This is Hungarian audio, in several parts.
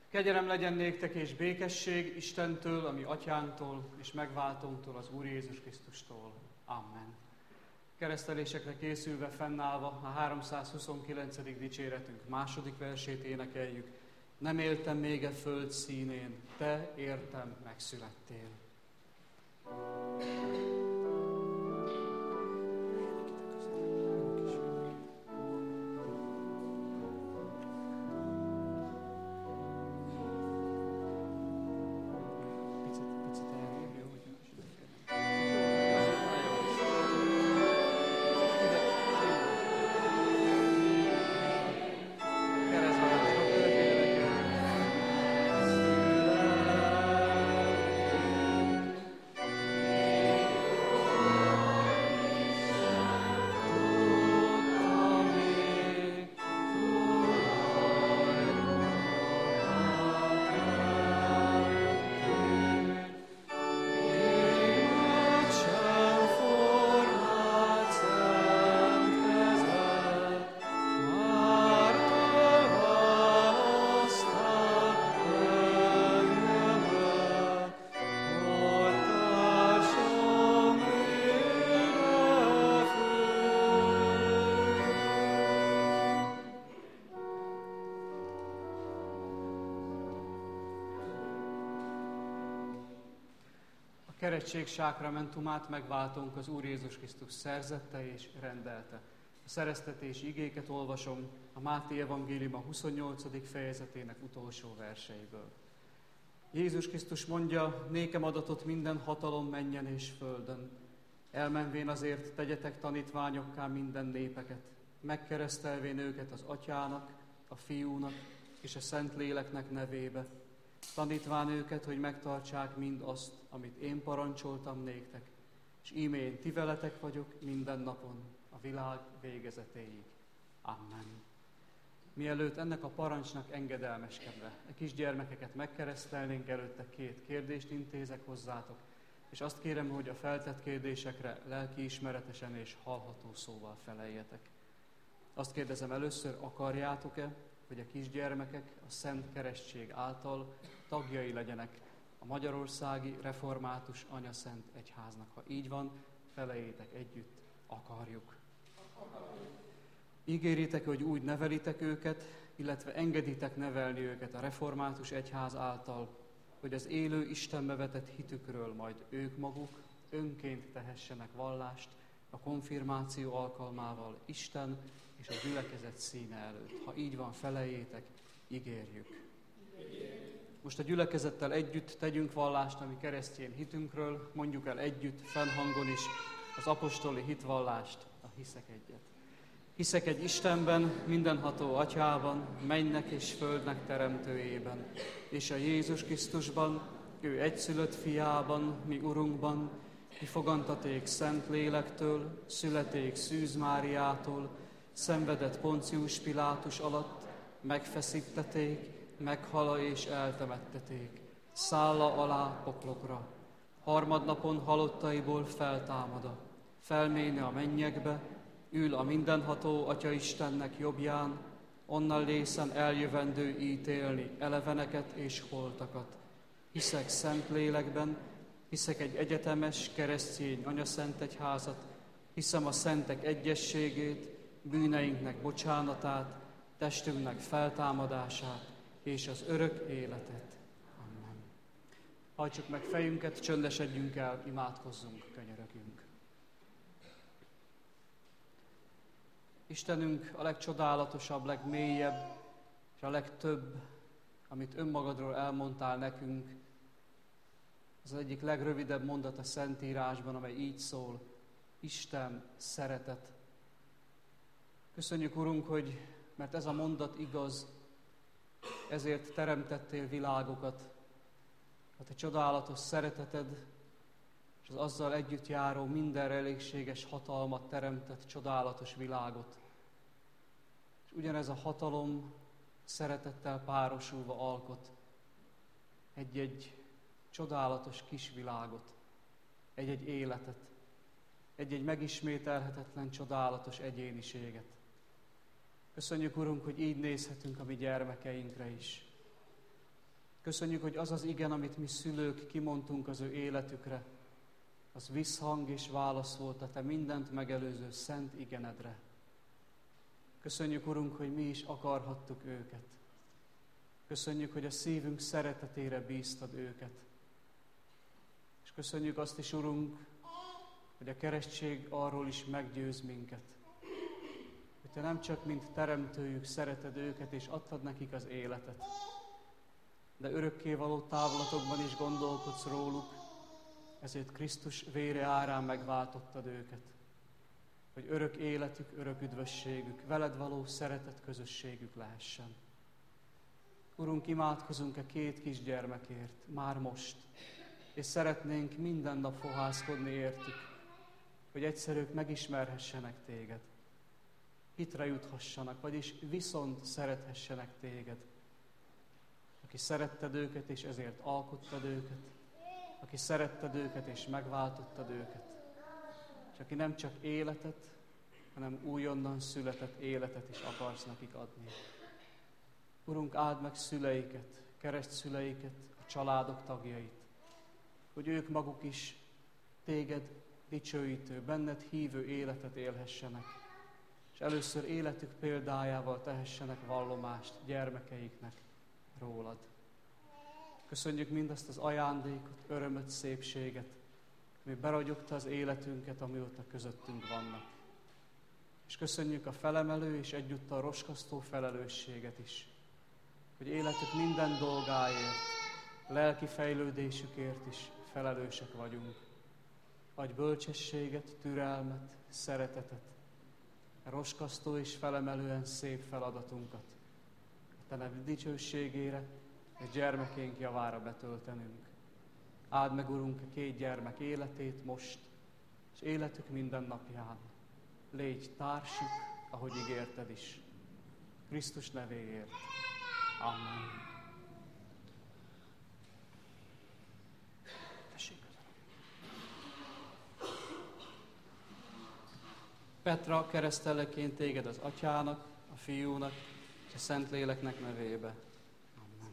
Kegyelem legyen néktek és békesség Istentől, a mi atyánktól és megváltónktól, az Úr Jézus Krisztustól. Amen. Keresztelésekre készülve fennállva a 329. dicséretünk második versét énekeljük. Nem éltem még a föld színén, te értem megszülettél. Keresztség sákramentumát megváltónk az Úr Jézus Krisztus szerzette és rendelte. A szereztetés igéket olvasom a Máté evangélium a 28. fejezetének utolsó verseiből. Jézus Krisztus mondja, nékem adatot minden hatalom mennyen és földön. Elmenvén azért tegyetek tanítványokká minden népeket, megkeresztelvén őket az Atyának, a Fiúnak és a Szentléleknek nevébe, tanítván őket, hogy megtartsák mind azt, amit én parancsoltam néktek, és íme én ti veletek vagyok minden napon, a világ végezetéig. Amen. Mielőtt ennek a parancsnak engedelmeskedve a kisgyermekeket megkeresztelnénk, előtte 2 kérdést intézek hozzátok, és azt kérem, hogy a feltett kérdésekre lelkiismeretesen és hallható szóval feleljetek. Azt kérdezem először, akarjátok-e, hogy a kisgyermekek a Szent Keresztség által tagjai legyenek a Magyarországi Református Anyaszent Egyháznak? Ha így van, feleljétek együtt, akarjuk. Ígéritek, hogy úgy nevelitek őket, illetve engeditek nevelni őket a Református Egyház által, hogy az élő Istenbe vetett hitükről majd ők maguk önként tehessenek vallást a konfirmáció alkalmával Isten és a gyülekezet színe előtt. Ha így van, feleljétek, ígérjük. Most a gyülekezettel együtt tegyünk vallást a mi keresztény hitünkről, mondjuk el együtt, fennhangon is az apostoli hitvallást, a hiszek egyet. Hiszek egy Istenben, mindenható Atyában, mennynek és földnek teremtőjében, és a Jézus Krisztusban, ő egyszülött fiában, mi Urunkban, ki fogantaték Szent Lélektől, születék Szűz Máriától, szenvedett Poncius Pilátus alatt, megfeszítették, meghala és eltemetteték, szálla alá poklokra. Harmadnapon halottaiból feltámada, felméne a mennyekbe, ül a mindenható Atya Istennek jobbján, onnan lészen eljövendő ítélni eleveneket és holtakat. Hiszek Szent Lélekben, hiszek egy egyetemes, keresztény anyaszent egyházat, hiszem a szentek egyességét, bűneinknek bocsánatát, testünknek feltámadását és az örök életet. Amen. Hajtsuk meg fejünket, csöndesedjünk el, imádkozzunk, könyörögünk. Istenünk, a legcsodálatosabb, legmélyebb és a legtöbb, amit önmagadról elmondtál nekünk, az egyik legrövidebb mondat a Szentírásban, amely így szól: Isten szeretet. Köszönjük, Urunk, hogy mert ez a mondat igaz, ezért teremtettél világokat. A te csodálatos szereteted és az azzal együtt járó mindenre elégséges hatalmat teremtett csodálatos világot. És ugyanez a hatalom szeretettel párosulva alkot egy-egy csodálatos kis világot, egy-egy életet, egy-egy megismételhetetlen csodálatos egyéniséget. Köszönjük, Urunk, hogy így nézhetünk a mi gyermekeinkre is. Köszönjük, hogy az az igen, amit mi szülők kimondtunk az ő életükre, az visszhang és válasz volt a te mindent megelőző szent igenedre. Köszönjük, Urunk, hogy mi is akarhattuk őket. Köszönjük, hogy a szívünk szeretetére bíztad őket. És köszönjük azt is, Urunk, hogy a keresztség arról is meggyőz minket, hogy te nem csak mint teremtőjük szereted őket, és adtad nekik az életet, de örökkévaló távlatokban is gondolkodsz róluk, ezért Krisztus vére árán megváltottad őket, hogy örök életük, örök üdvösségük, veled való szeretet közösségük lehessen. Urunk, imádkozunk a két kisgyermekért, már most, és szeretnénk minden nap fohászkodni értük, hogy egyszer ők megismerhessenek téged, hitre juthassanak, vagyis viszont szerethessenek téged, aki szeretted őket, és ezért alkottad őket, aki szeretted őket, és megváltottad őket, és aki nem csak életet, hanem újonnan született életet is akarsz nekik adni. Urunk, áld meg szüleiket, keresztszüleiket, a családok tagjait, hogy ők maguk is téged dicsőítő, benned hívő életet élhessenek, és először életük példájával tehessenek vallomást gyermekeiknek rólad. Köszönjük mindazt az ajándékot, örömöt, szépséget, ami beragyogta az életünket, amióta közöttünk vannak. És köszönjük a felemelő és egyúttal roskasztó felelősséget is, hogy életük minden dolgáért, lelki fejlődésükért is felelősek vagyunk. Adj bölcsességet, türelmet, szeretetet, roskasztó és felemelően szép feladatunkat a te neved dicsőségére és gyermekénk javára betöltenünk. Áld meg, Urunk, a két gyermek életét most, és életük minden napján. Légy társuk, ahogy ígérted is. Krisztus nevéért. Amen. Petra, keresztelleként téged az Atyának, a Fiúnak és a Szentléleknek nevébe. Amen.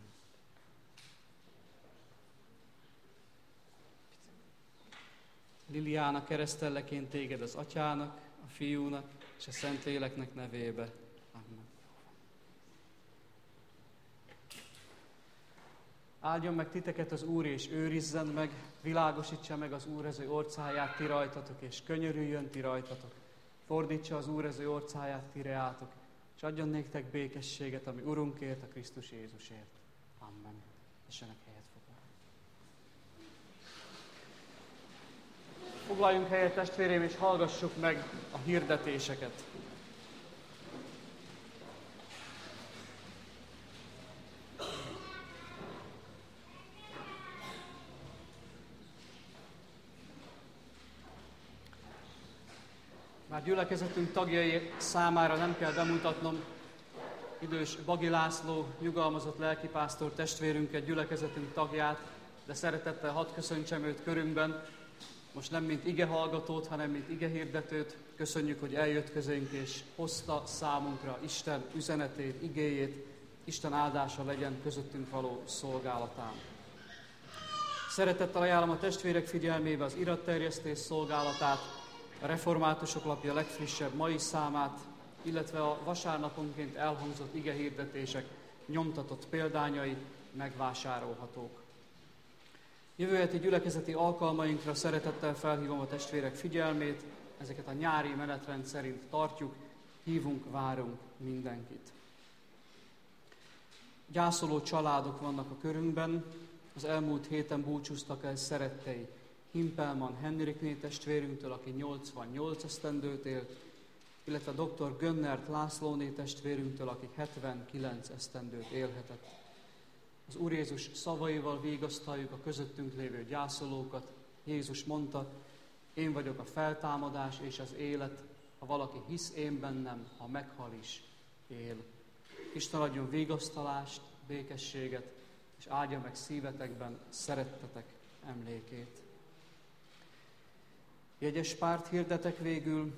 Liliana, keresztelleként téged az Atyának, a Fiúnak és a Szentléleknek nevébe. Amen. Áldjon meg titeket az Úr, és őrizzen meg, világosítsa meg az Úr az ő orcáját ti rajtatok, és könyörüljön ti rajtatok. Fordítsa az Úr az ő orcáját ti reátok, és adjon néktek békességet, ami Urunkért, a Krisztus Jézusért. Amen. Tessenek helyet foglalni. Foglaljunk helyet, testvérém, és hallgassuk meg a hirdetéseket. Már gyülekezetünk tagjai számára nem kell bemutatnom idős Bagi László, nyugalmazott lelkipásztor testvérünket, gyülekezetünk tagját, de szeretettel hadd köszöntsem őt körünkben, most nem mint igehallgatót, hanem mint igehirdetőt. Köszönjük, hogy eljött közénk és hozta számunkra Isten üzenetét, igéjét. Isten áldása legyen közöttünk való szolgálatán. Szeretettel ajánlom a testvérek figyelmébe az iratterjesztés szolgálatát, a Reformátusok lapja legfrissebb mai számát, illetve a vasárnaponként elhangzott igehirdetések nyomtatott példányai megvásárolhatók. Jövő heti gyülekezeti alkalmainkra szeretettel felhívom a testvérek figyelmét, ezeket a nyári menetrend szerint tartjuk, hívunk, várunk mindenkit. Gyászoló családok vannak a körünkben, az elmúlt héten búcsúztak el szerettei. Himpelman Henrikné testvérünktől, aki 88 esztendőt élt, illetve dr. Gönnert Lászlóné testvérünktől, aki 79 esztendőt élhetett. Az Úr Jézus szavaival vigasztaljuk a közöttünk lévő gyászolókat. Jézus mondta, én vagyok a feltámadás és az élet, ha valaki hisz én bennem, ha meghal is, él. Isten adjon vigasztalást, békességet, és áldja meg szívetekben szerettetek emlékét. Jegyes párt hirdetek végül.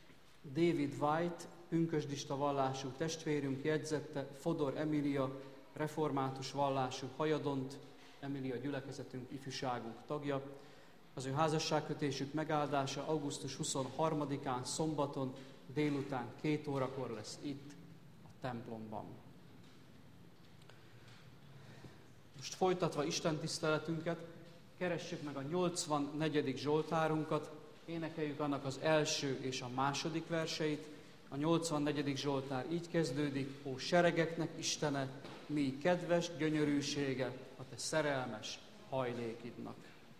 David White, pünkösdista vallású testvérünk jegyzette Fodor Emilia református vallású Hajadont, Emilia gyülekezetünk ifjúságunk tagja. Az ő házasságkötésük megáldása augusztus 23-án szombaton délután 2 órakor lesz itt a templomban. Most folytatva Isten tiszteletünket, keressük meg a 84. Zsoltárunkat, énekeljük annak az első és a második verseit. A 84. Zsoltár így kezdődik: Ó seregeknek Istene, mi kedves gyönyörűsége a te szerelmes hajlékidnak.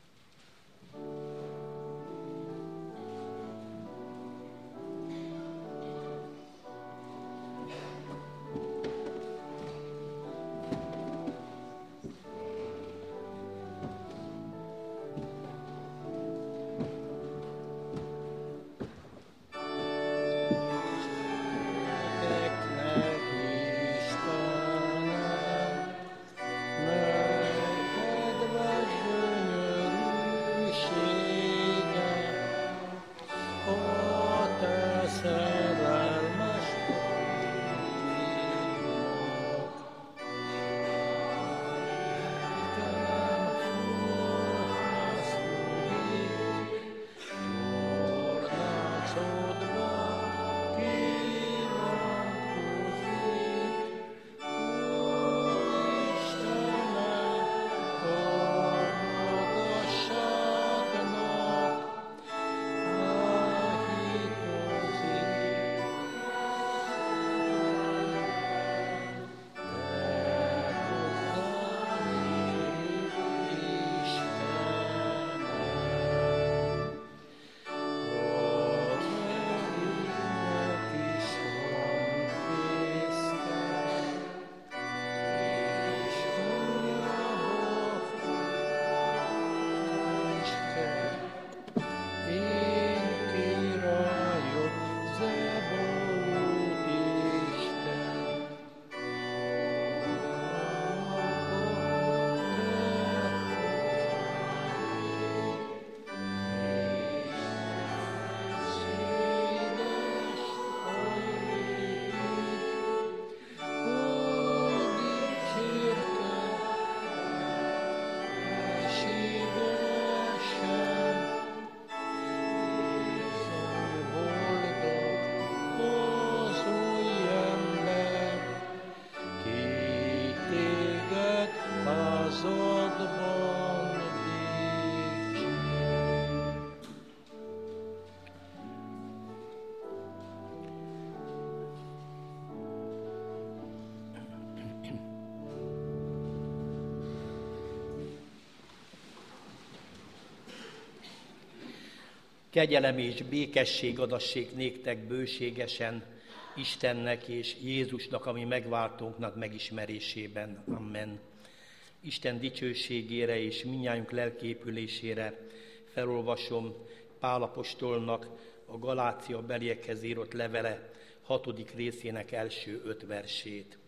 Kegyelem és békesség adassék néktek bőségesen Istennek és Jézusnak, ami megváltónknak megismerésében. Amen. Isten dicsőségére és mindnyájunk lelkiépülésére felolvasom Pál apostolnak a Galácia beliekhez írott levele 6. részének első 5 versét.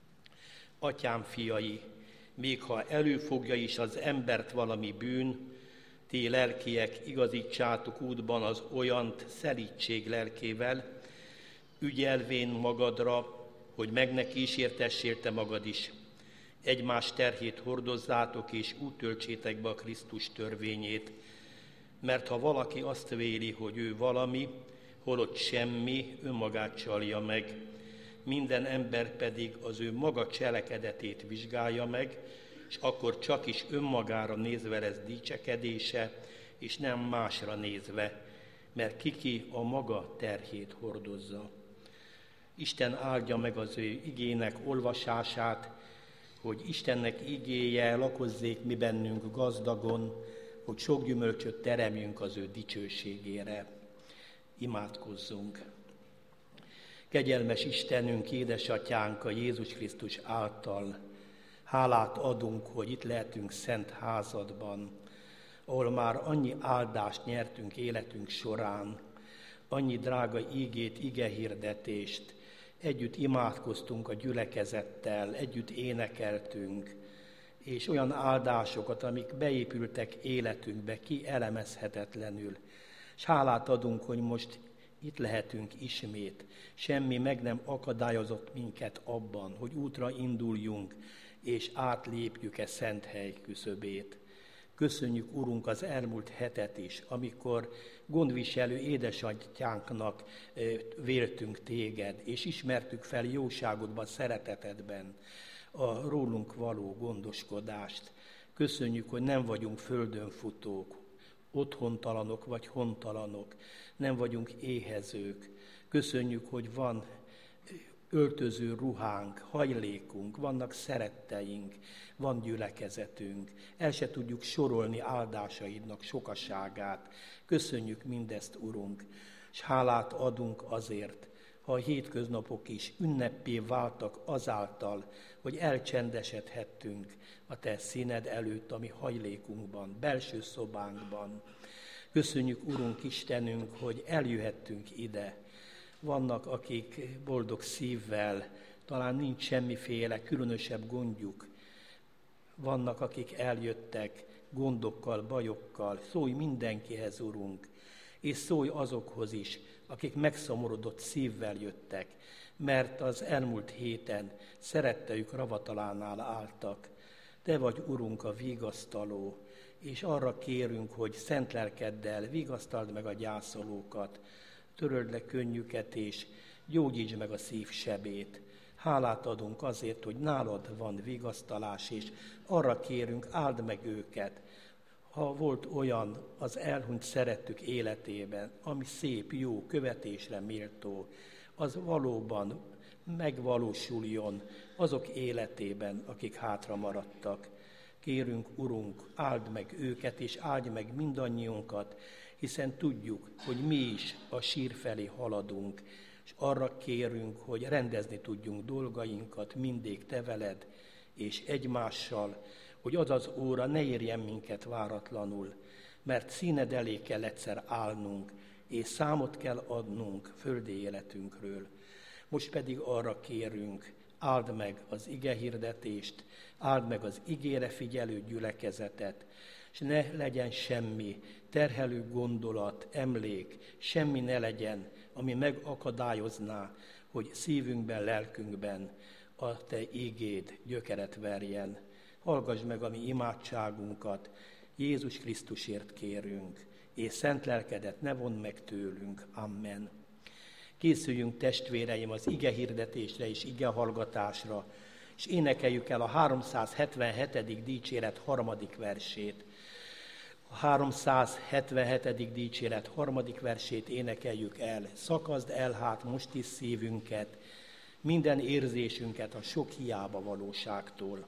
Atyám fiai, még ha előfogja is az embert valami bűn, ti lelkiek igazítsátok útban az olyant szelídség lelkével, ügyelvén magadra, hogy meg ne kísértessél te magad is. Egymás terhét hordozzátok, és úgy töltsétek be a Krisztus törvényét. Mert ha valaki azt véli, hogy ő valami, holott semmi, önmagát csalja meg. Minden ember pedig az ő maga cselekedetét vizsgálja meg, és akkor csak is önmagára nézve lesz dicsekedése, és nem másra nézve, mert ki a maga terhét hordozza. Isten áldja meg az ő igének olvasását, hogy Istennek igéje lakozzék mi bennünk gazdagon, hogy sok gyümölcsöt teremjünk az ő dicsőségére. Imádkozzunk! Kegyelmes Istenünk, édesatyánk a Jézus Krisztus által, hálát adunk, hogy itt lehetünk szent házadban, ahol már annyi áldást nyertünk életünk során, annyi drága ígét, igehirdetést, együtt imádkoztunk a gyülekezettel, együtt énekeltünk, és olyan áldásokat, amik beépültek életünkbe, kielemezhetetlenül. És hálát adunk, hogy most itt lehetünk ismét. Semmi meg nem akadályozott minket abban, hogy útra induljunk, és átlépjük szent hely küszöbét. Köszönjük, Urunk, az elmúlt hetet is, amikor gondviselő édesatyánknak véltünk téged, és ismertük fel jóságodban, szeretetedben a rólunk való gondoskodást. Köszönjük, hogy nem vagyunk földönfutók, otthontalanok vagy hontalanok, nem vagyunk éhezők. Köszönjük, hogy van öltöző ruhánk, hajlékunk, vannak szeretteink, van gyülekezetünk. El se tudjuk sorolni áldásaidnak sokaságát. Köszönjük mindezt, Urunk, és hálát adunk azért, ha a hétköznapok is ünnepé váltak azáltal, hogy elcsendesedhettünk a Te színed előtt, a mi hajlékunkban, belső szobánkban. Köszönjük, Urunk Istenünk, hogy eljöhettünk ide. Vannak, akik boldog szívvel, talán nincs semmiféle különösebb gondjuk. Vannak, akik eljöttek gondokkal, bajokkal. Szólj mindenkihez, Urunk, és szólj azokhoz is, akik megszomorodott szívvel jöttek, mert az elmúlt héten szeretteük ravatalánál álltak. Te vagy, Urunk, a vigasztaló, és arra kérünk, hogy szent lelkeddel vigasztald meg a gyászolókat, töröld le könnyüket, és gyógyítsd meg a szív sebét. Hálát adunk azért, hogy nálad van vigasztalás, és arra kérünk, áld meg őket. Ha volt olyan az elhunyt szerettük életében, ami szép, jó, követésre méltó, az valóban megvalósuljon azok életében, akik hátra maradtak. Kérünk, Urunk, áld meg őket, és áldj meg mindannyiunkat, hiszen tudjuk, hogy mi is a sír felé haladunk, és arra kérünk, hogy rendezni tudjunk dolgainkat mindig te veled, és egymással, hogy az az óra ne érjen minket váratlanul, mert színed elé kell egyszer állnunk, és számot kell adnunk földi életünkről. Most pedig arra kérünk, áld meg az igehirdetést, áld meg az igére figyelő gyülekezetet, és ne legyen semmi terhelő gondolat, emlék, semmi ne legyen, ami megakadályozná, hogy szívünkben, lelkünkben a te ígéd gyökeret verjen. Hallgass meg a mi imádságunkat, Jézus Krisztusért kérünk, és szent lelkedet ne vondd meg tőlünk. Amen. Készüljünk, testvéreim, az ige hirdetésre és ige hallgatásra, és énekeljük el a 377. dicséret 3. versét. A 377. dicséret 3. versét énekeljük el. Szakazd el hát most is szívünket, minden érzésünket a sok hiába valóságtól.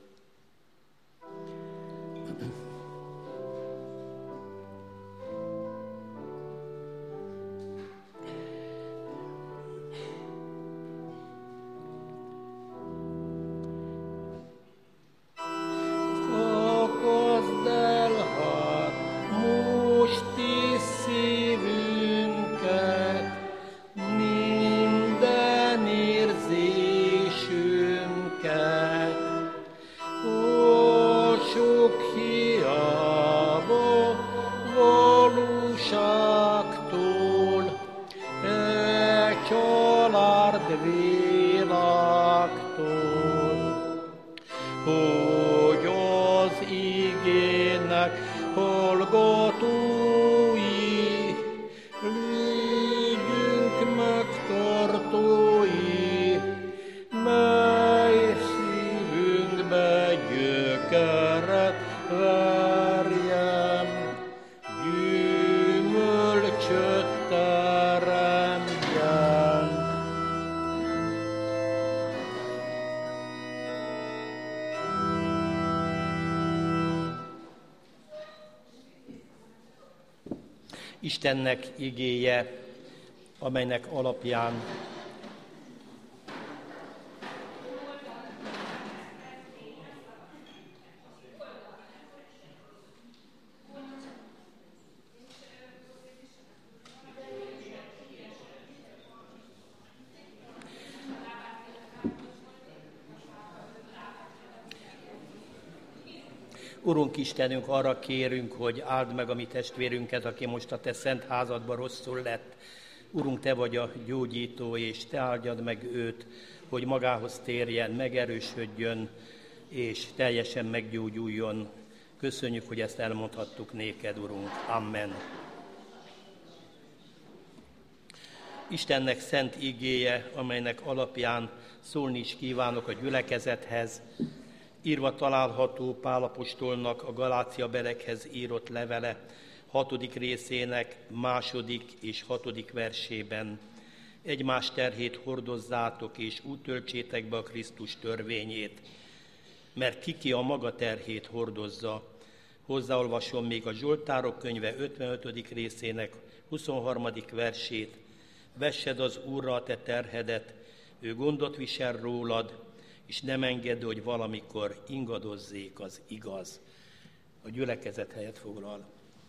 Istennek igéje, amelynek alapján Urunk Istenünk, arra kérünk, hogy áld meg a mi testvérünket, aki most a te szent házadban rosszul lett. Urunk, Te vagy a gyógyító, és Te áldjad meg őt, hogy magához térjen, megerősödjön, és teljesen meggyógyuljon. Köszönjük, hogy ezt elmondhattuk néked, Urunk. Amen. Istennek szent igéje, amelynek alapján szólni is kívánok a gyülekezethez, írva található Pál apostolnak a Galáciaberekhez írott levele 6. részének 2. és 6. versében. Egymás terhét hordozzátok, és úgy töltsétek be a Krisztus törvényét, mert ki a maga terhét hordozza. Hozzáolvasom még a Zsoltárok könyve 55. részének 23. versét. Vessed az Úrra a te terhedet, ő gondot visel rólad, és nem engedd, hogy valamikor ingadozzék az igaz. A gyülekezet helyet foglal.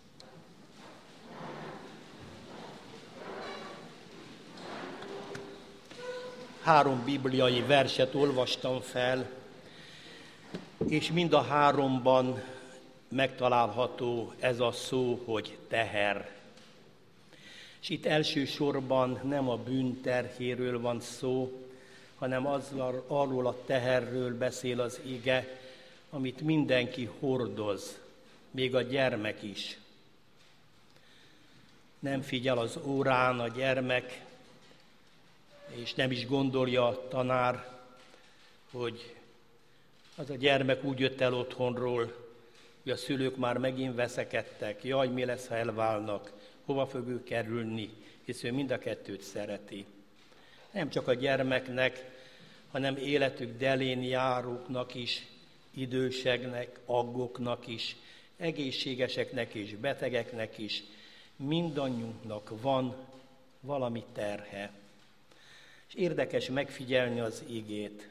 Három bibliai verset olvastam fel, és mind a háromban megtalálható ez a szó, hogy teher. És itt elsősorban nem a bűn terhéről van szó, hanem arról a teherről beszél az ige, amit mindenki hordoz, még a gyermek is. Nem figyel az órán a gyermek, és nem is gondolja a tanár, hogy az a gyermek úgy jött el otthonról, hogy a szülők már megint veszekedtek, jaj, mi lesz, ha elválnak, hova fog ő kerülni, hisz ő mind a kettőt szereti. Nem csak a gyermeknek, hanem életük delén járóknak is, időseknek, aggoknak is, egészségeseknek és betegeknek is, mindannyiunknak van valami terhe. És érdekes megfigyelni az igét.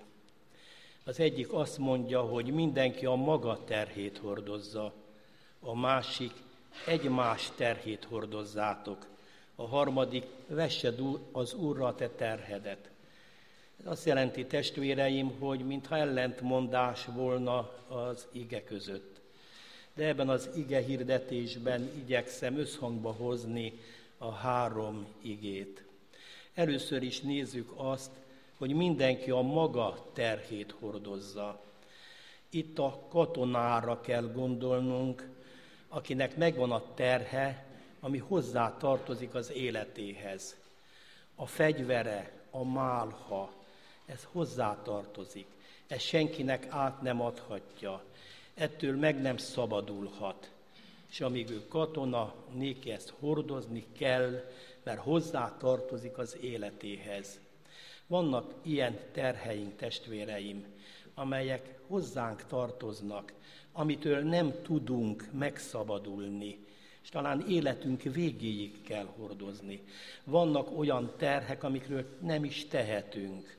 Az egyik azt mondja, hogy mindenki a maga terhét hordozza, a másik egymás terhét hordozzátok, a harmadik vessed az Úrra a te terhedet. Ez azt jelenti, testvéreim, hogy mintha ellentmondás volna az ige között. De ebben az ige hirdetésben igyekszem összhangba hozni a három igét. Először is nézzük azt, hogy mindenki a maga terhét hordozza. Itt a katonára kell gondolnunk, akinek megvan a terhe, ami hozzá tartozik az életéhez. A fegyvere, a málha, ez hozzá tartozik. Ez senkinek át nem adhatja. Ettől meg nem szabadulhat. És amíg ő katona, néki ezt hordozni kell, mert hozzá tartozik az életéhez. Vannak ilyen terheink, testvéreim, amelyek hozzánk tartoznak, amitől nem tudunk megszabadulni, és talán életünk végéig kell hordozni. Vannak olyan terhek, amikről nem is tehetünk.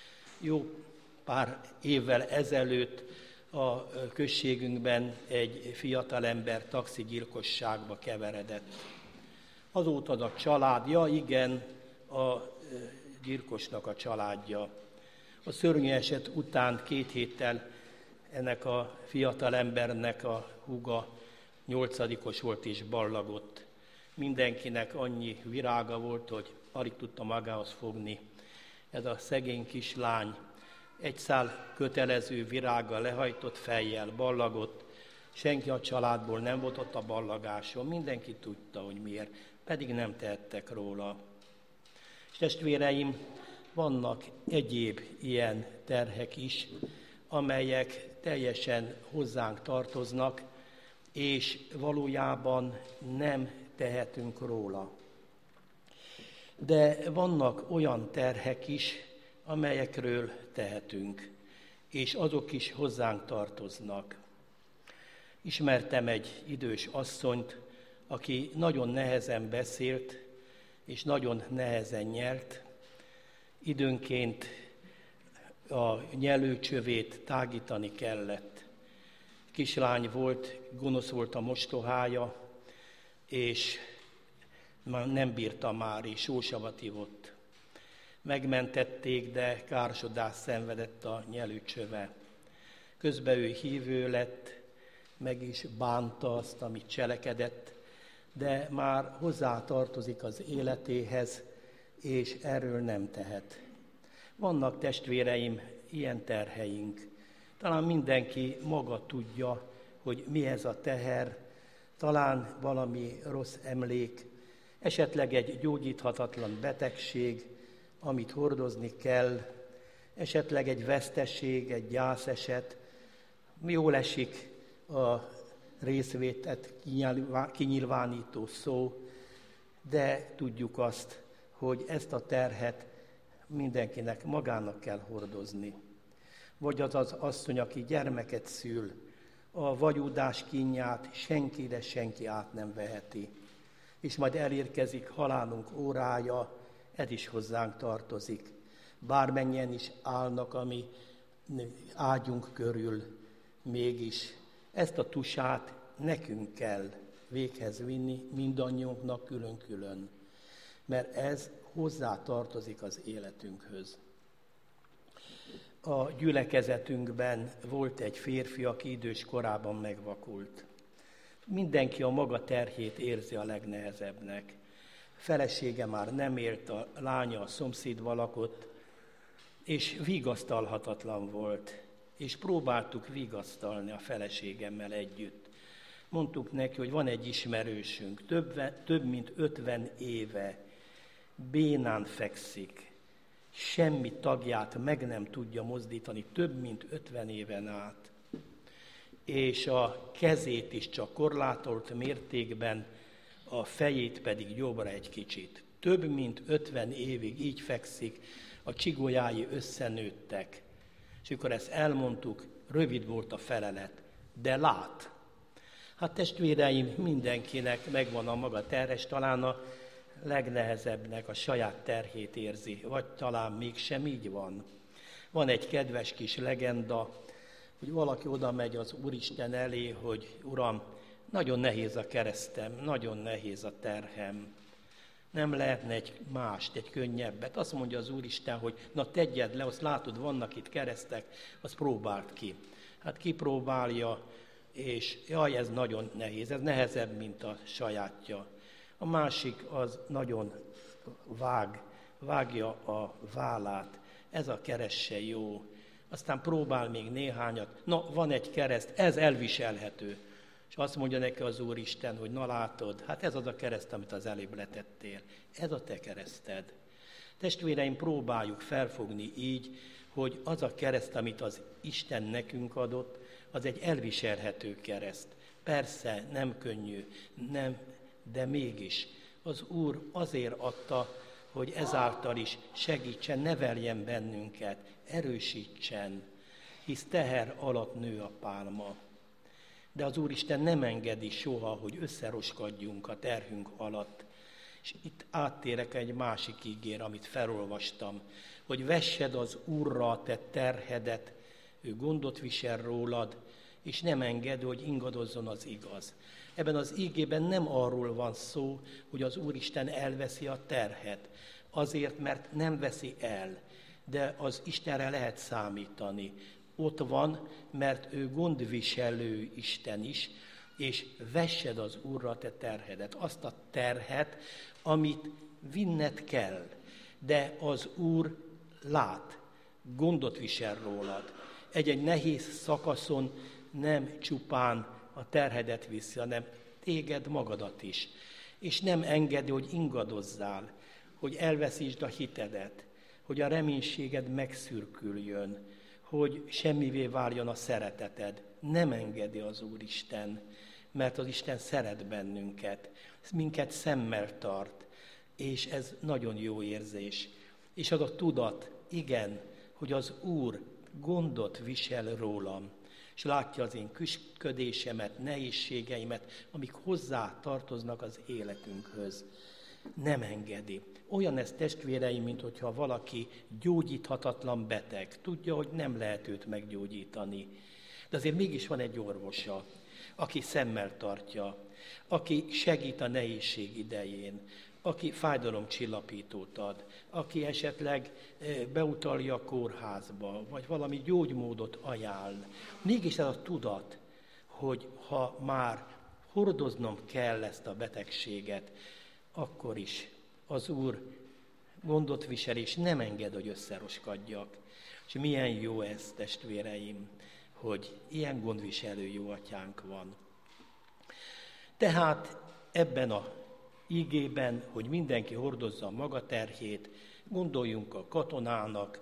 Jó pár évvel ezelőtt a községünkben egy fiatalember taxigyilkosságba keveredett. Azóta a családja, igen, a gyilkosnak a családja. A szörnyű eset után 2 héttel ennek a fiatalembernek a húga 8-os volt és ballagott. Mindenkinek annyi virága volt, hogy alig tudta magához fogni. Ez a szegény kislány egy szál kötelező virággal lehajtott fejjel ballagott. Senki a családból nem volt ott a ballagáson, mindenki tudta, hogy miért, pedig nem tehettek róla. És testvéreim, vannak egyéb ilyen terhek is, amelyek teljesen hozzánk tartoznak, és valójában nem tehetünk róla. De vannak olyan terhek is, amelyekről tehetünk, és azok is hozzánk tartoznak. Ismertem egy idős asszonyt, aki nagyon nehezen beszélt, és nagyon nehezen nyert. Időnként a nyelőcsövét tágítani kellett. Kislány volt, gonosz volt a mostohája, és nem bírta már, és sósavat ivott. Megmentették, de károsodást szenvedett a nyelőcsöve. Közben ő hívő lett, meg is bánta azt, amit cselekedett, de már hozzá tartozik az életéhez, és erről nem tehet. Vannak, testvéreim, ilyen terheink. Talán mindenki maga tudja, hogy mi ez a teher, talán valami rossz emlék, esetleg egy gyógyíthatatlan betegség, amit hordozni kell, esetleg egy veszteség, egy gyászeset. Jól esik a részvétet kinyilvánító szó, de tudjuk azt, hogy ezt a terhet mindenkinek magának kell hordozni. Vagy az az asszony, aki gyermeket szül, a vagyúdás kínját senkire senki át nem veheti. És majd elérkezik halálunk órája, ez is hozzánk tartozik. Bármennyien is állnak a mi ágyunk körül, mégis ezt a tusát nekünk kell véghez vinni, mindannyiunknak külön-külön, mert ez hozzá tartozik az életünkhöz. A gyülekezetünkben volt egy férfi, aki idős korában megvakult. Mindenki a maga terhét érzi a legnehezebbnek. Felesége már nem élt, a lánya a szomszédban lakott, és vigasztalhatatlan volt. És próbáltuk vigasztalni a feleségemmel együtt. Mondtuk neki, hogy van egy ismerősünk, több mint 50 éve bénán fekszik, semmi tagját meg nem tudja mozdítani, több mint 50 éven át. És a kezét is csak korlátolt mértékben, a fejét pedig jobbra egy kicsit. Több mint 50 évig így fekszik, a csigolyái összenőttek. És amikor ezt elmondtuk, rövid volt a felelet, de lát. Hát testvéreim, mindenkinek megvan a maga terhes, talán a legnehezebbnek a saját terhét érzi, vagy talán mégsem így van. Van egy kedves kis legenda, hogy valaki oda megy az Úristen elé, hogy Uram, nagyon nehéz a keresztem, nagyon nehéz a terhem. Nem lehetne egy mást, egy könnyebbet. Azt mondja az Úristen, hogy na tegyed le, azt látod, vannak itt keresztek, azt próbáld ki. Hát kipróbálja, és jaj, ez nagyon nehéz, ez nehezebb, mint a sajátja. A másik az nagyon vágja a vállát, ez a kereszt se jó. Aztán próbál még néhányat, na van egy kereszt, ez elviselhető. És azt mondja neki az Úristen, hogy na látod, hát ez az a kereszt, amit az elébb letettél. Ez a te kereszted. Testvéreim, próbáljuk felfogni így, hogy az a kereszt, amit az Isten nekünk adott, az egy elviselhető kereszt. Persze, nem könnyű, nem, de mégis. Az Úr azért adta, hogy ezáltal is segítsen, neveljen bennünket, erősítsen, hisz teher alatt nő a pálma. De az Úristen nem engedi soha, hogy összeroskadjunk a terhünk alatt. És itt áttérek egy másik ígére, amit felolvastam, hogy vessed az Úrra a te terhedet, ő gondot visel rólad, és nem enged, hogy ingadozzon az igaz. Ebben az ígében nem arról van szó, hogy az Úristen elveszi a terhet, azért, mert nem veszi el, de az Istenre lehet számítani. Ott van, mert ő gondviselő Isten is, és vessed az Úrra te terhedet, azt a terhet, amit vinned kell, de az Úr lát, gondot visel rólad. Egy nehéz szakaszon nem csupán a terhedet viszi, hanem téged magadat is. És nem engedi, hogy ingadozzál, hogy elveszítsd a hitedet, hogy a reménységed megszürküljön, hogy semmivé váljon a szereteted. Nem engedi az Úristen, mert az Isten szeret bennünket, minket szemmel tart, és ez nagyon jó érzés. És az a tudat, igen, hogy az Úr gondot visel rólam, és látja az én küszködésemet, nehézségeimet, amik hozzá tartoznak az életünkhöz. Nem engedi. Olyan ez, testvéreim, mint hogyha valaki gyógyíthatatlan beteg. Tudja, hogy nem lehet őt meggyógyítani. De azért mégis van egy orvosa, aki szemmel tartja, aki segít a nehézség idején, aki fájdalomcsillapítót ad, aki esetleg beutalja a kórházba, vagy valami gyógymódot ajánl. Mégis ez a tudat, hogy ha már hordoznom kell ezt a betegséget, akkor is az Úr gondot visel, és nem enged, hogy összeroskadjak. És milyen jó ez, testvéreim, hogy ilyen gondviselő jó atyánk van. Tehát ebben a ígében, hogy mindenki hordozza a maga terhét, gondoljunk a katonának,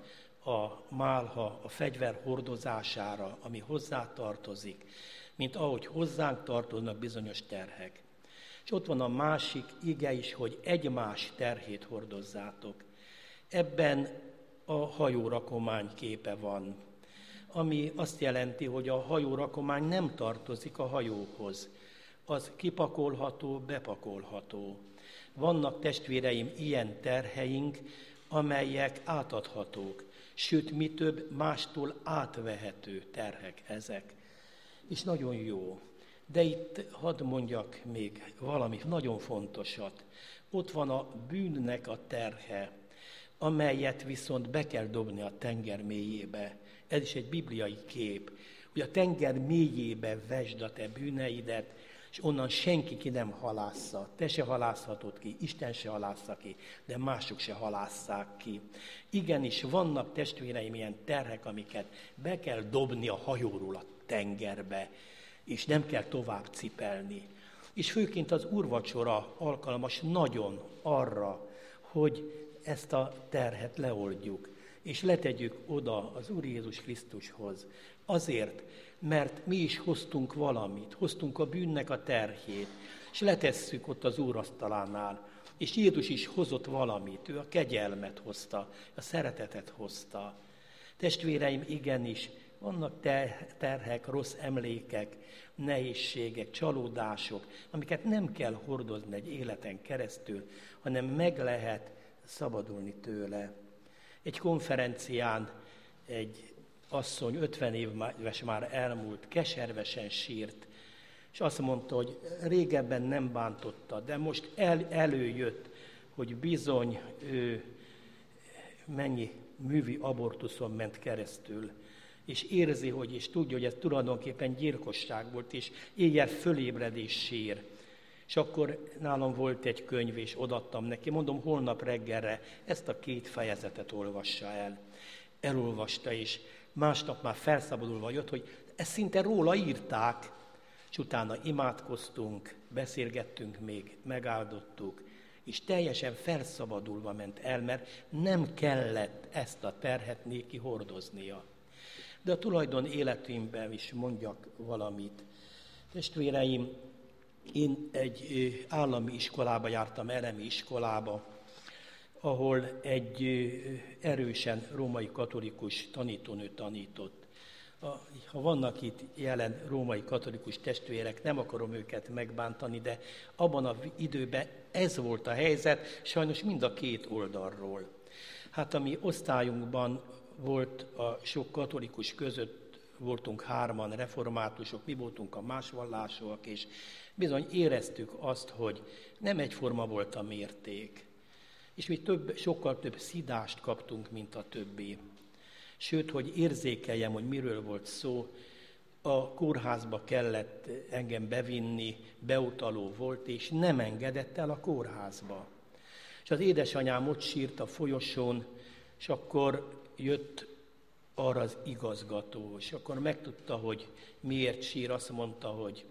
a málha, a fegyver hordozására, ami hozzá tartozik, mint ahogy hozzánk tartoznak bizonyos terhek. És ott van a másik ige is, hogy egymás terhét hordozzátok. Ebben a hajórakomány képe van, ami azt jelenti, hogy a hajórakomány nem tartozik a hajóhoz. Az kipakolható, bepakolható. Vannak, testvéreim, ilyen terheink, amelyek átadhatók, sőt, mi több, mástól átvehető terhek ezek. És nagyon jó. De itt hadd mondjak még valami nagyon fontosat. Ott van a bűnnek a terhe, amelyet viszont be kell dobni a tenger mélyébe. Ez is egy bibliai kép, hogy a tenger mélyébe vesd a te bűneidet, és onnan senki ki nem halásza. Te se halászhatod ki, Isten se halásza ki, de mások se halásszák ki. Igenis, vannak, testvéreim, ilyen terhek, amiket be kell dobni a hajóról a tengerbe, és nem kell tovább cipelni. És főként az úrvacsora alkalmas nagyon arra, hogy ezt a terhet leoldjuk, és letegyük oda az Úr Jézus Krisztushoz. Azért, mert mi is hoztunk valamit, hoztunk a bűnnek a terhét, és letesszük ott az Úr asztalánál. És Jézus is hozott valamit, ő a kegyelmet hozta, a szeretetet hozta. Testvéreim, igenis, vannak terhek, rossz emlékek, nehézségek, csalódások, amiket nem kell hordozni egy életen keresztül, hanem meg lehet szabadulni tőle. Egy konferencián egy asszony, 50 éves már elmúlt, keservesen sírt, és azt mondta, hogy régebben nem bántotta, de most előjött, hogy bizony mennyi művi abortuszon ment keresztül, és érzi, és tudja, hogy ez tulajdonképpen gyilkosság volt, és éjjel fölébred és sír. És akkor nálam volt egy könyv, és odaadtam neki, mondom, holnap reggelre ezt a 2 fejezetet olvassa el. Elolvasta, és másnap már felszabadulva jött, hogy ezt szinte róla írták, és utána imádkoztunk, beszélgettünk még, megáldottuk, és teljesen felszabadulva ment el, mert nem kellett ezt a terhet néki hordoznia. De a tulajdon életünkben is mondjak valamit. Testvéreim, én egy állami iskolába jártam, elemi iskolába, ahol egy erősen római katolikus tanítónő tanított. Ha vannak itt jelen római katolikus testvérek, nem akarom őket megbántani, de abban az időben ez volt a helyzet, sajnos mind a 2 oldalról. Hát a mi osztályunkban volt a sok katolikus között, voltunk 3-an reformátusok, mi voltunk a más vallásúak, és bizony éreztük azt, hogy nem egyforma volt a mérték. És mi sokkal több szidást kaptunk, mint a többi. Sőt, hogy érzékeljem, hogy miről volt szó, a kórházba kellett engem bevinni, beutaló volt, és nem engedett el a kórházba. És az édesanyám ott sírt a folyosón, és akkor jött arra az igazgató, és akkor megtudta, hogy miért sír, azt mondta, hogy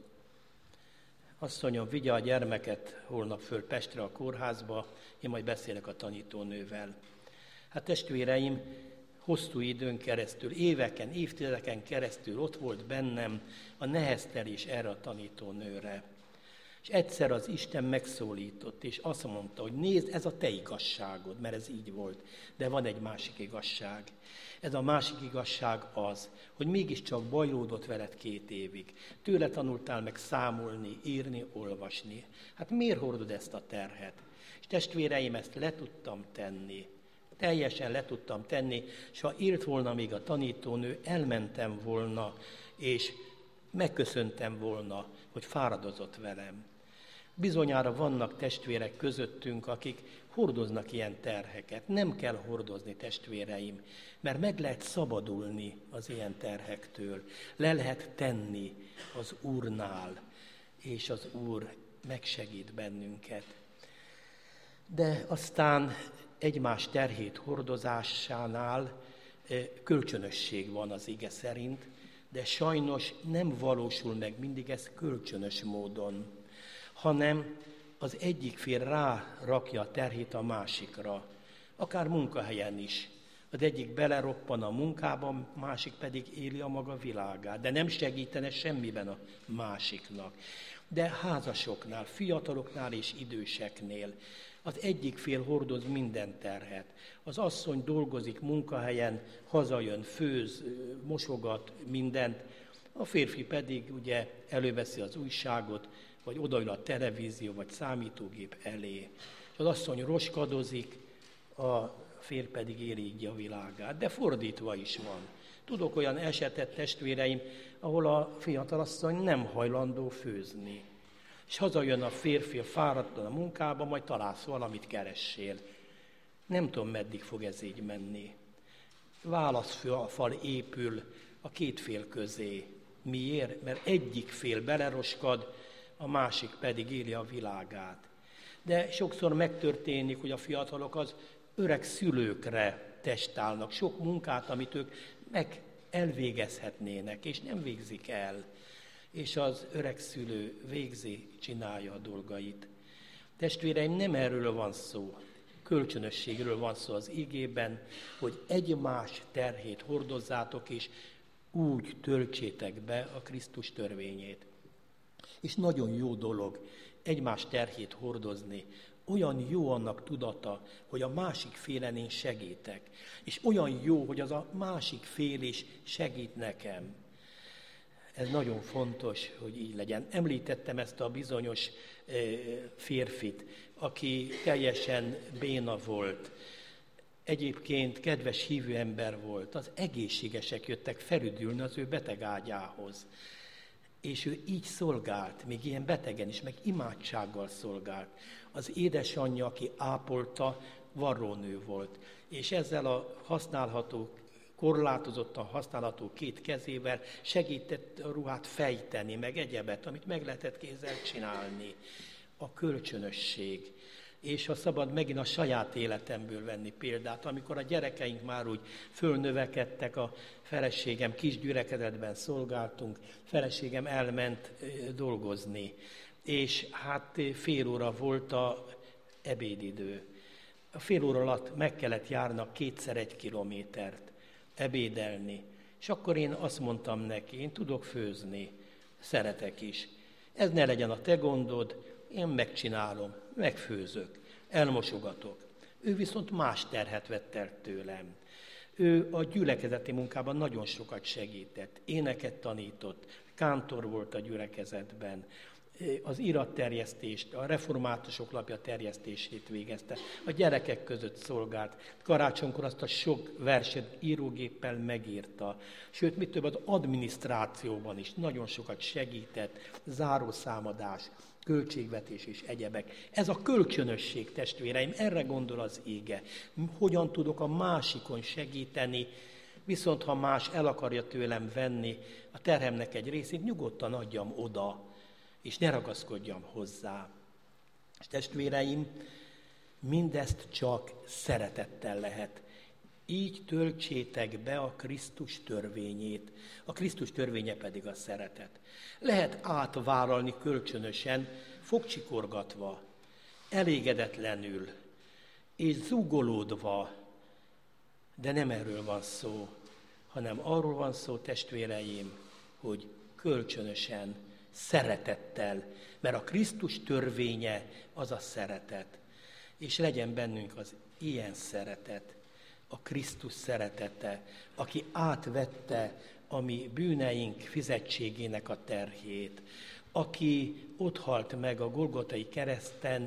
asszonyom, vigye a gyermeket holnap föl Pestre a kórházba, én majd beszélek a tanítónővel. Hát testvéreim, hosszú időn keresztül, éveken, évtizedeken keresztül ott volt bennem a neheztelés erre a tanítónőre. És egyszer az Isten megszólított, és azt mondta, hogy nézd, ez a te igazságod, mert ez így volt. De van egy másik igazság. Ez a másik igazság az, hogy mégiscsak bajlódott veled 2 évig. Tőle tanultál meg számolni, írni, olvasni. Hát miért hordod ezt a terhet? És testvéreim, ezt le tudtam tenni. Teljesen le tudtam tenni, és ha élt volna még a tanítónő, elmentem volna, és megköszöntem volna, hogy fáradozott velem. Bizonyára vannak testvérek közöttünk, akik hordoznak ilyen terheket. Nem kell hordozni, testvéreim, mert meg lehet szabadulni az ilyen terhektől. Le lehet tenni az Úrnál, és az Úr megsegít bennünket. De aztán egymás terhét hordozásánál kölcsönösség van az ige szerint, de sajnos nem valósul meg mindig ez kölcsönös módon, hanem az egyik fél rárakja a terhét a másikra, akár munkahelyen is. Az egyik beleroppan a munkába, másik pedig éli a maga világát, de nem segítene semmiben a másiknak. De házasoknál, fiataloknál és időseknél az egyik fél hordoz minden terhet. Az asszony dolgozik munkahelyen, hazajön, főz, mosogat mindent, a férfi pedig ugye előveszi az újságot, vagy odaül a televízió, vagy számítógép elé. Az asszony roskadozik, a férj pedig éli így a világát. De fordítva is van. Tudok olyan esetet, testvéreim, ahol a fiatalasszony nem hajlandó főzni. És hazajön a férfi fáradtan a munkába, majd találsz valamit, keressél. Nem tudom, meddig fog ez így menni. Válaszfal épül a két fél közé. Miért? Mert egyik fél beleroskad, a másik pedig éli a világát. De sokszor megtörténik, hogy a fiatalok az öreg szülőkre testálnak. Sok munkát, amit ők meg elvégezhetnének, és nem végzik el. És az öreg szülő végzi, csinálja a dolgait. Testvéreim, nem erről van szó. Kölcsönösségről van szó az igében, hogy egymás terhét hordozzátok, és úgy töltsétek be a Krisztus törvényét. És nagyon jó dolog egymás terhét hordozni. Olyan jó annak tudata, hogy a másik félen én segítek. És olyan jó, hogy az a másik fél is segít nekem. Ez nagyon fontos, hogy így legyen. Említettem ezt a bizonyos férfit, aki teljesen béna volt. Egyébként kedves hívő ember volt. Az egészségesek jöttek felüdülni az ő betegágyához. És ő így szolgált, még ilyen betegen is, meg imádsággal szolgált. Az édesanyja, aki ápolta, varrónő volt. És ezzel a korlátozottan használható két kezével segített a ruhát fejteni, meg egyebet, amit meg lehetett kézzel csinálni. A kölcsönösség. És ha szabad megint a saját életemből venni példát, amikor a gyerekeink már úgy fölnövekedtek, a feleségem kis gyülekezetben szolgáltunk, feleségem elment dolgozni, és hát fél óra volt a ebédidő. A fél óra alatt meg kellett járnak 2x1 kilométert ebédelni. És akkor én azt mondtam neki, én tudok főzni, szeretek is. Ez ne legyen a te gondod, én megcsinálom, megfőzök, elmosogatok. Ő viszont más terhet vett el tőlem. Ő a gyülekezeti munkában nagyon sokat segített, éneket tanított, kántor volt a gyülekezetben, az iratterjesztést, a reformátusok lapja terjesztését végezte, a gyerekek között szolgált, karácsonykor azt a sok verset írógéppel megírta, sőt, mit több, az adminisztrációban is nagyon sokat segített, zárószámadás, költségvetés és egyebek. Ez a kölcsönösség, testvéreim, erre gondol az ége. Hogyan tudok a másikon segíteni, viszont ha más el akarja tőlem venni a terhemnek egy részét, nyugodtan adjam oda, és ne ragaszkodjam hozzá. És testvéreim, mindezt csak szeretettel lehet. Így töltsétek be a Krisztus törvényét. A Krisztus törvénye pedig a szeretet. Lehet átvállalni kölcsönösen, fogcsikorgatva, elégedetlenül és zúgolódva, de nem erről van szó, hanem arról van szó, testvéreim, hogy kölcsönösen, szeretettel, mert a Krisztus törvénye az a szeretet. És legyen bennünk az ilyen szeretet, a Krisztus szeretete, aki átvette a mi bűneink fizetségének a terhét, aki otthalt meg a Golgotai kereszten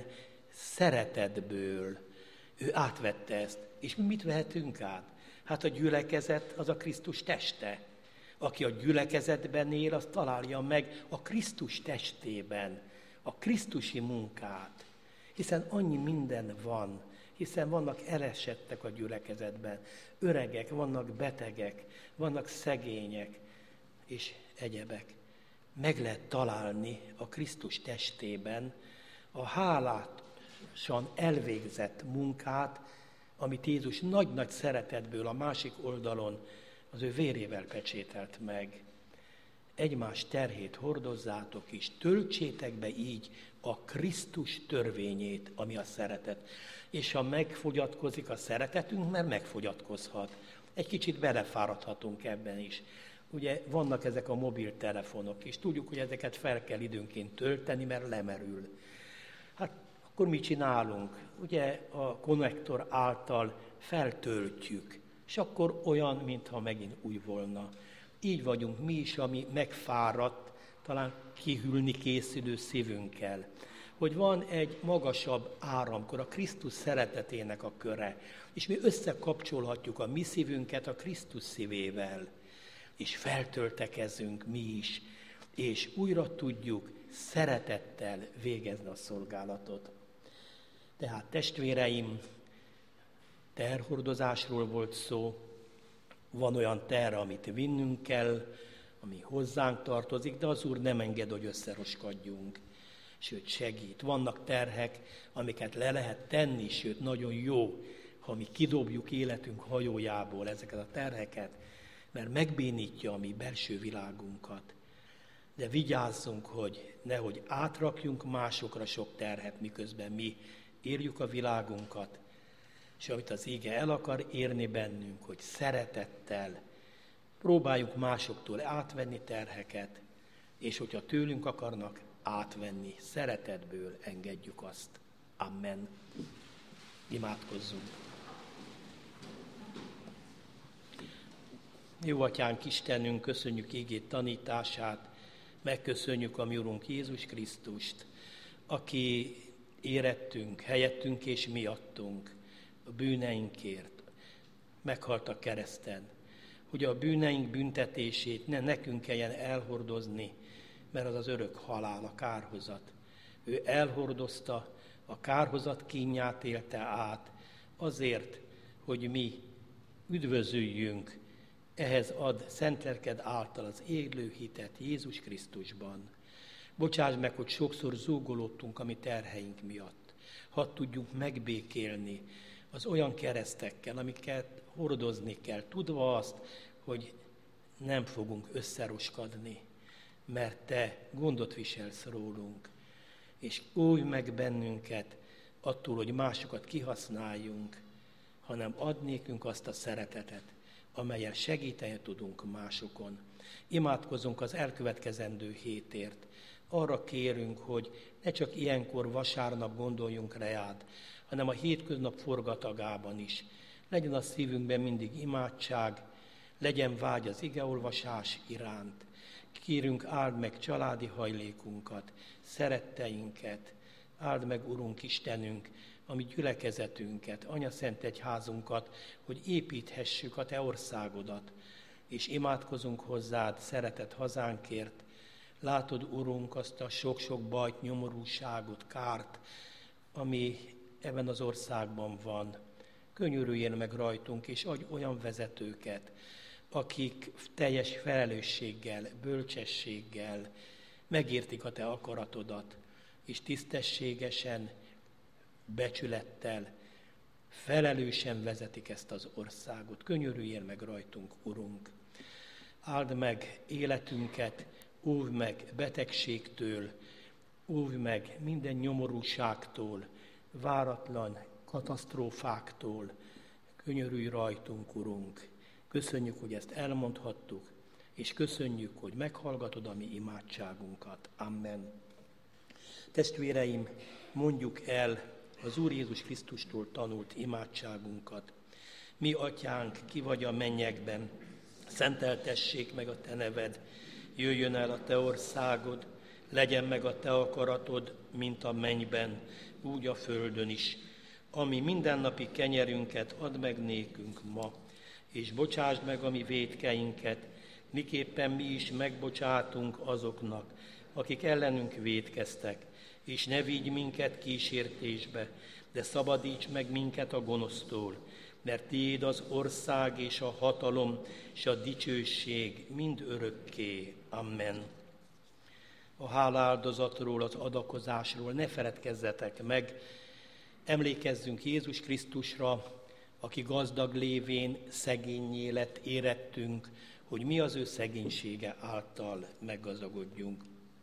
szeretetből. Ő átvette ezt. És mi mit vehetünk át? Hát a gyülekezet az a Krisztus teste. Aki a gyülekezetben él, az találja meg a Krisztus testében a krisztusi munkát. Hiszen annyi minden van, hiszen vannak elesettek a gyülekezetben, öregek, vannak betegek, vannak szegények és egyebek. Meg lehet találni a Krisztus testében a hálát elvégzett munkát, amit Jézus nagy-nagy szeretetből a másik oldalon az ő vérével pecsételt meg. Egymás terhét hordozzátok, és töltsétek be így a Krisztus törvényét, ami a szeretet. És ha megfogyatkozik a szeretetünk, mert megfogyatkozhat. Egy kicsit belefáradhatunk ebben is. Ugye vannak ezek a mobiltelefonok, és tudjuk, hogy ezeket fel kell időnként tölteni, mert lemerül. Hát akkor mit csinálunk? Ugye a konnektor által feltöltjük, és akkor olyan, mintha megint új volna. Így vagyunk mi is, ami megfáradt, talán kihűlni készülő szívünkkel. Hogy van egy magasabb áramkör, a Krisztus szeretetének a köre, és mi összekapcsolhatjuk a mi szívünket a Krisztus szívével, és feltöltekezünk mi is, és újra tudjuk szeretettel végezni a szolgálatot. Tehát testvéreim, terhordozásról volt szó, van olyan terh, amit vinnünk kell, ami hozzánk tartozik, de az Úr nem enged, hogy összeroskadjunk, sőt segít. Vannak terhek, amiket le lehet tenni, sőt nagyon jó, ha mi kidobjuk életünk hajójából ezeket a terheket, mert megbénítja a mi belső világunkat. De vigyázzunk, hogy nehogy átrakjunk másokra sok terhet, miközben mi érjük a világunkat, és amit az íge el akar érni bennünk, hogy szeretettel próbáljuk másoktól átvenni terheket, és hogyha tőlünk akarnak átvenni, szeretetből engedjük azt. Amen. Imádkozzunk. Jó Atyánk, Istenünk, köszönjük ígét tanítását, megköszönjük a mi Urunk Jézus Krisztust, aki érettünk, helyettünk és miattunk, a bűneinkért meghalt a kereszten, hogy a bűneink büntetését ne nekünk kelljen elhordozni, mert az az örök halál, a kárhozat. Ő elhordozta, a kárhozat kínját élte át, azért, hogy mi üdvözüljünk, ehhez ad szent lelked által az élő hitet Jézus Krisztusban. Bocsáss meg, hogy sokszor zúgolódtunk a mi terheink miatt. Hadd tudjunk megbékélni az olyan keresztekkel, amiket hordozni kell, tudva azt, hogy nem fogunk összeroskadni, mert te gondot viselsz rólunk, és óvj meg bennünket attól, hogy másokat kihasználjunk, hanem add nékünk azt a szeretetet, amellyel segíteni tudunk másokon. Imádkozzunk az elkövetkezendő hétért. Arra kérünk, hogy ne csak ilyenkor vasárnap gondoljunk reád, hanem a hétköznap forgatagában is. Legyen a szívünkben mindig imádság, legyen vágy az igeolvasás iránt. Kérünk, áld meg családi hajlékunkat, szeretteinket, áld meg, Urunk Istenünk, a mi gyülekezetünket, Anyaszent Egyházunkat, hogy építhessük a Te országodat, és imádkozunk hozzád szeretett hazánkért. Látod, Urunk, azt a sok-sok bajt, nyomorúságot, kárt, ami ebben az országban van. Könyörüljél meg rajtunk, és adj olyan vezetőket, akik teljes felelősséggel, bölcsességgel megértik a Te akaratodat, és tisztességesen, becsülettel, felelősen vezetik ezt az országot. Könyörüljél meg rajtunk, Urunk. Áld meg életünket, óvj meg betegségtől, óvj meg minden nyomorúságtól, váratlan katasztrófáktól. Könyörülj rajtunk, Urunk. Köszönjük, hogy ezt elmondhattuk, és köszönjük, hogy meghallgatod a mi imádságunkat. Amen. Testvéreim, mondjuk el az Úr Jézus Krisztustól tanult imádságunkat. Mi, Atyánk, ki vagy a mennyekben, szenteltessék meg a Te neved, jöjjön el a Te országod, legyen meg a Te akaratod, mint a mennyben, úgy a földön is. Ami mindennapi kenyerünket add meg nékünk ma, és bocsásd meg a mi vétkeinket, miképpen mi is megbocsátunk azoknak, akik ellenünk vétkeztek, és ne vigy minket kísértésbe, de szabadíts meg minket a gonosztól, mert tiéd az ország és a hatalom és a dicsőség mind örökké. Amen. A hálaáldozatról, az adakozásról ne feledkezzetek meg, Emlékezzünk Jézus Krisztusra, aki gazdag lévén szegénnyé lett, érettünk, hogy mi az ő szegénysége által meggazdagodjunk.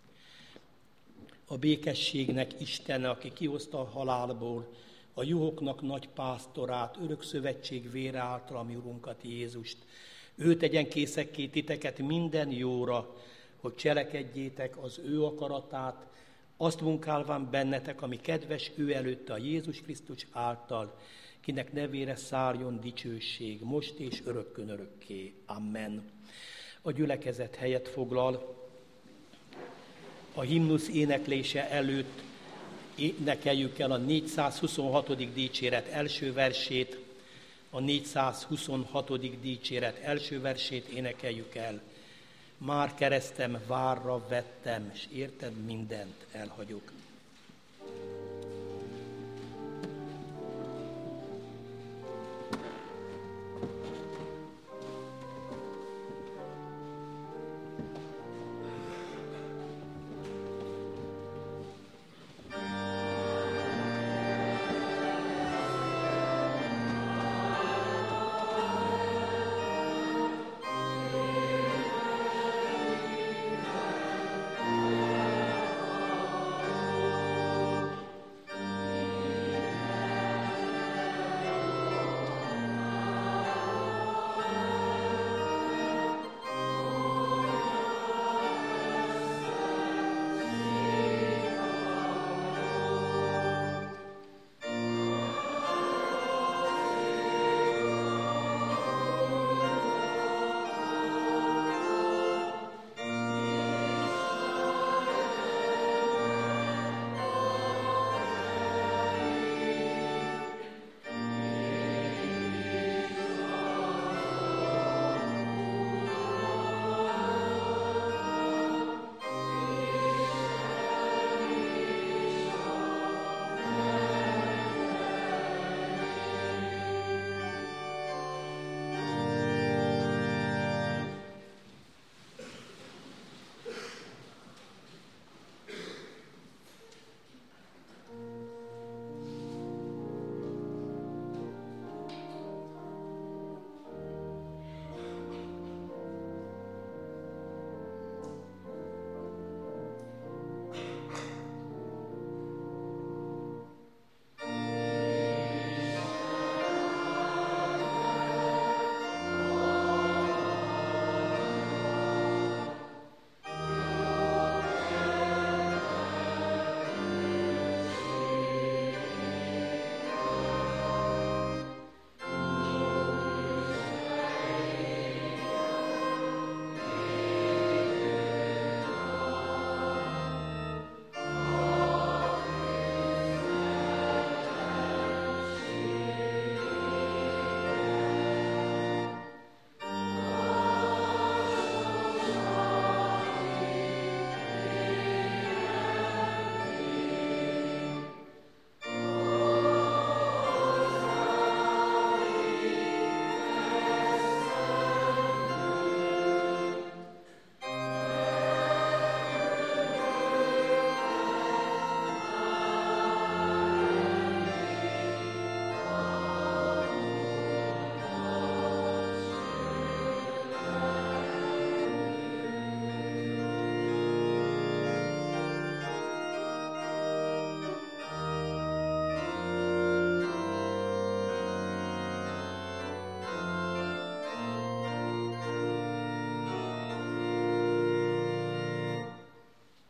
A békességnek Istene, aki kihozta a halálból a juhoknak nagy pásztorát, örök szövetség vére által, ami Urunkat Jézust. Ő tegyen készekké titeket minden jóra, hogy cselekedjétek az ő akaratát, azt munkálván bennetek, ami kedves ő előtte a Jézus Krisztus által, kinek nevére szárjon dicsőség, most és örökkön örökké. Amen. A gyülekezet helyet foglal. A himnusz éneklése előtt énekeljük el a 426. dicséret első versét. A 426. dicséret első versét énekeljük el. Már keresztem várra vettem, s érted mindent elhagyok.